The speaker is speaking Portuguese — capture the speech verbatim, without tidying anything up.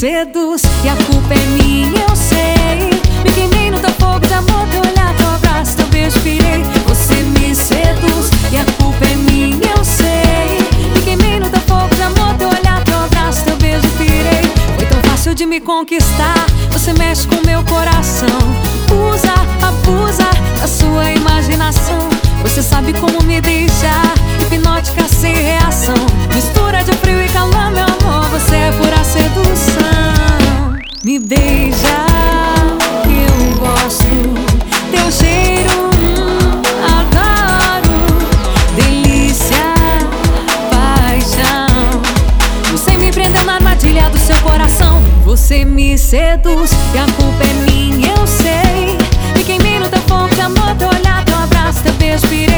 seduz e a culpa é minha, eu sei. Me queimei no teu fogo de amor, teu olhar, teu abraço, teu beijo, pirei. Você me seduz e a culpa é minha, eu sei. Me queimei no teu fogo de amor, teu olhar, teu abraço, teu beijo, pirei. Foi tão fácil de me conquistar, você mexe com meu coração. Usa, abusa da sua imaginação. Você sabe como me deixar hipnótica sem reação. Mistura de frio e calor, meu amor, você é pura sedução. Me beija, que eu gosto, teu cheiro, hum, adoro. Delícia, paixão, você me prendeu na armadilha do seu coração. Você me seduz e a culpa é minha, eu sei. Me queimei no teu fogo de amor, teu olhar, teu abraço, teu beijo, pirei.